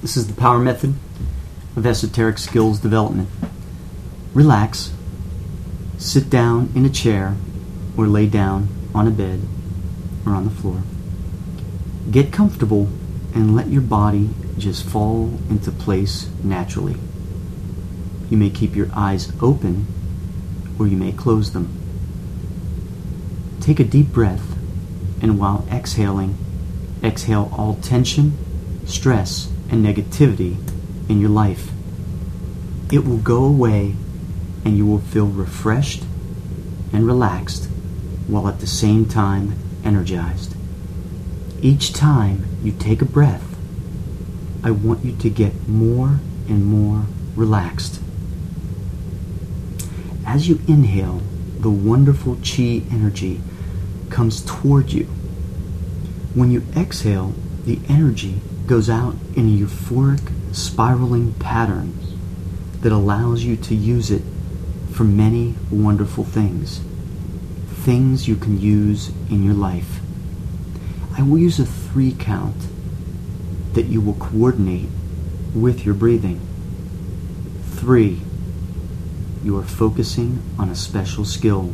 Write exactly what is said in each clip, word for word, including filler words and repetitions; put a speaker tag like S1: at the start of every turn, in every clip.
S1: This is the power method of esoteric skills development. Relax. Sit down in a chair or lay down on a bed or on the floor. Get comfortable and let your body just fall into place naturally. You may keep your eyes open or you may close them. Take a deep breath, and while exhaling, exhale all tension, stress, and negativity in your life. It will go away and you will feel refreshed and relaxed while at the same time energized. Each time you take a breath, I want you to get more and more relaxed. As you inhale, the wonderful chi energy comes toward you. When you exhale, the energy goes out in a euphoric, spiraling pattern that allows you to use it for many wonderful things. Things you can use in your life. I will use a three count that you will coordinate with your breathing. Three, you are focusing on a special skill.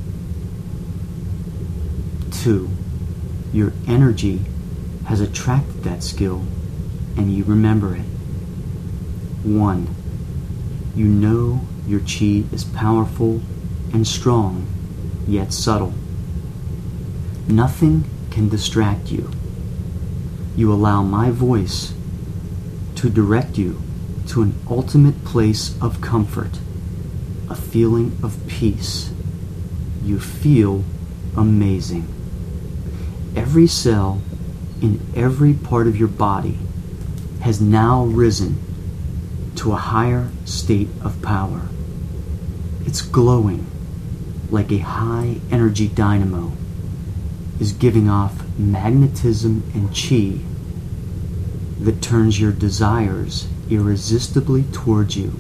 S1: Two, your energy has attracted that skill and you remember it. One, you know your chi is powerful and strong, yet subtle. Nothing can distract you. You allow my voice to direct you to an ultimate place of comfort, a feeling of peace. You feel amazing. Every cell in every part of your body has now risen to a higher state of power. It's glowing like a high energy dynamo is giving off magnetism and chi that turns your desires irresistibly towards you.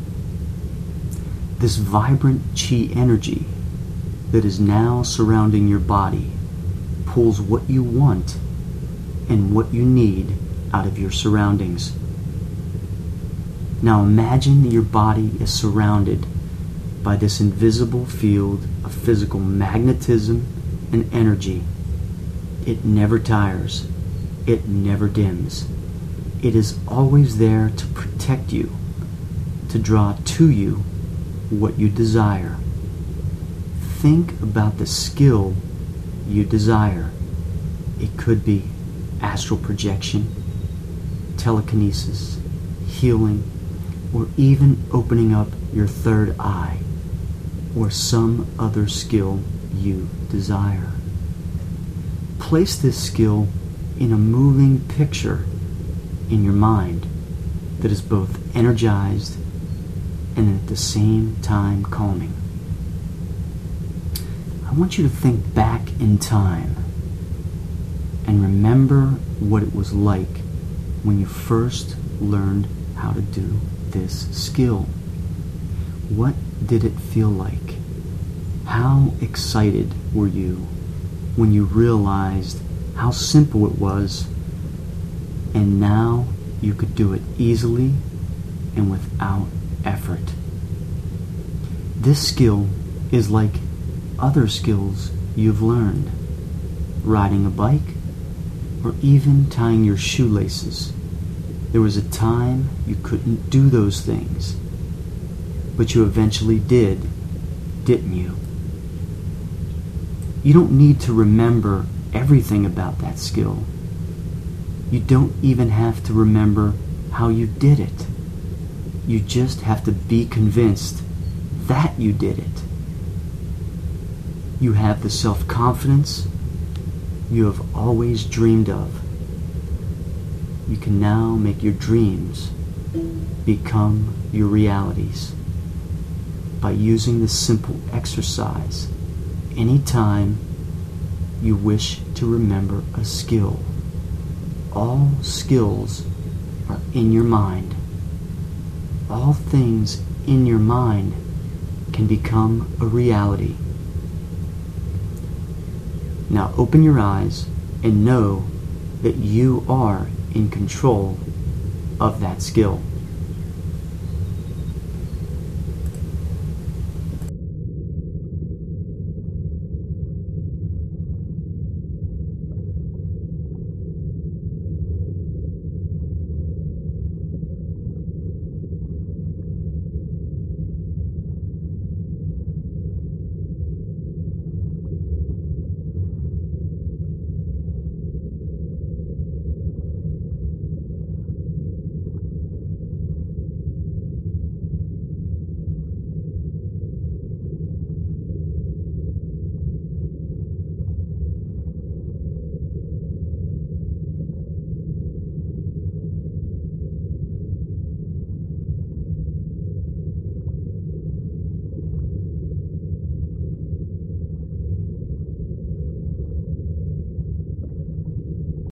S1: This vibrant chi energy that is now surrounding your body pulls what you want and what you need out of your surroundings. Now imagine your body is surrounded by this invisible field of physical magnetism and energy. It never tires. It never dims. It is always there to protect you, to draw to you what you desire. Think about the skill you desire. It could be astral projection, telekinesis, healing, or even opening up your third eye, or some other skill you desire. Place this skill in a moving picture in your mind that is both energized and at the same time calming. I want you to think back in time and remember what it was like when you first learned how to do this skill. What did it feel like? How excited were you when you realized how simple it was and now you could do it easily and without effort? This skill is like other skills you've learned. Riding a bike, or even tying your shoelaces. There was a time you couldn't do those things, but you eventually did, didn't you? You don't need to remember everything about that skill. You don't even have to remember how you did it. You just have to be convinced that you did it. You have the self-confidence you have always dreamed of. You can now make your dreams become your realities by using this simple exercise anytime you wish to remember a skill. All skills are in your mind. All things in your mind can become a reality. Now open your eyes and know that you are in control of that skill.